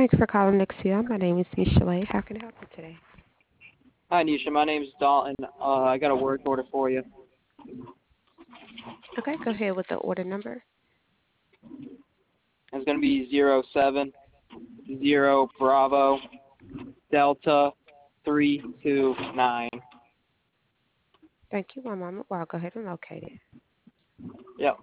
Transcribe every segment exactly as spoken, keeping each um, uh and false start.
Thanks for calling Nexia. My name is Michelle. How can I help you today? Hi, Nisha. My name's Dalton. Uh, I got a work order for you. Okay, go ahead with the order number. It's going to be zero seven zero Bravo Delta three two nine. Thank you. One moment while I go ahead and locate it. Yep.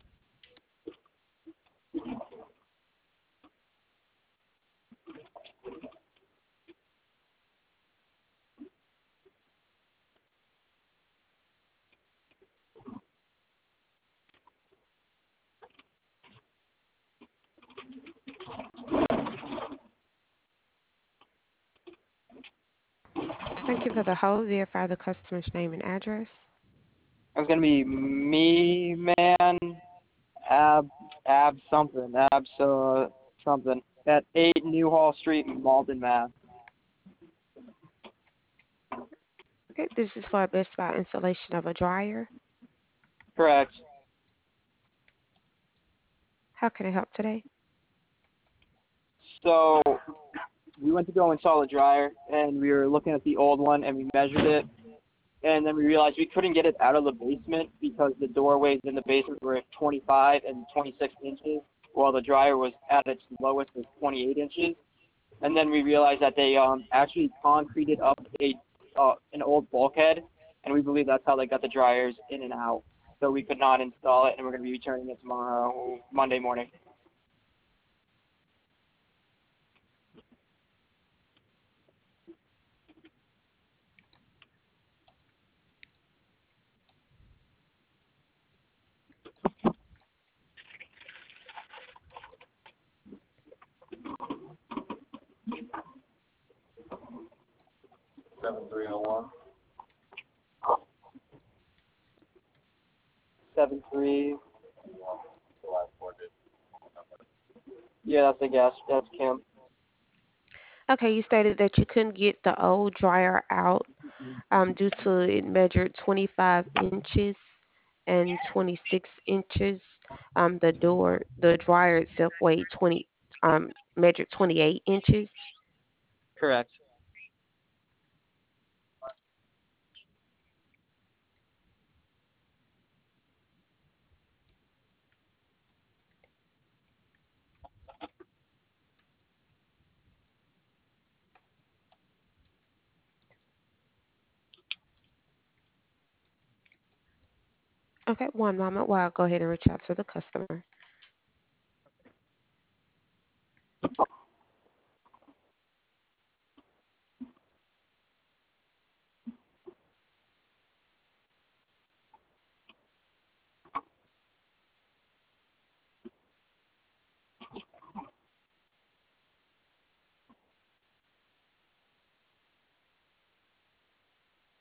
Thank you for the hold. Verify the customer's name and address. It's going to be me, man, ab, ab something, abs, uh, something, at eight New Hall Street, Malden, Mass. Okay, this is for a Best Buy installation of a dryer. Correct. How can I help today? So we went to go install a dryer, and we were looking at the old one, and we measured it, and then we realized we couldn't get it out of the basement because the doorways in the basement were at twenty-five and twenty-six inches, while the dryer was at its lowest at twenty-eight inches. And then we realized that they um, actually concreted up a uh, an old bulkhead, and we believe that's how they got the dryers in and out. So we could not install it, and we're going to be returning it tomorrow, Monday morning. seven three zero one. Seven three. The last four digits. Yeah, that's a guess. That's Kim. Okay, you stated that you couldn't get the old dryer out um, due to it measured twenty-five inches and twenty-six inches. Um, the door, the dryer itself weighed twenty, um, measured twenty-eight inches. Correct. Okay, one moment while I go ahead and reach out to the customer.